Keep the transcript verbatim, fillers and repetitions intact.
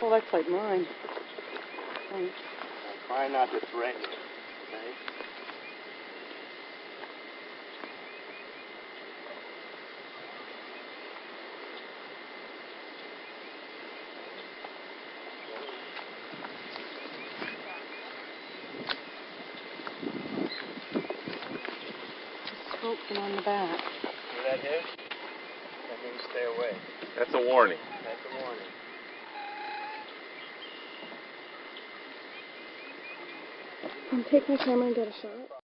Oh, that's like mine. Thanks. Try not to threaten it, okay? Scoping on the back. See that hit? That means stay away. That's a warning. That's a warning. I'll take my camera and get a shot.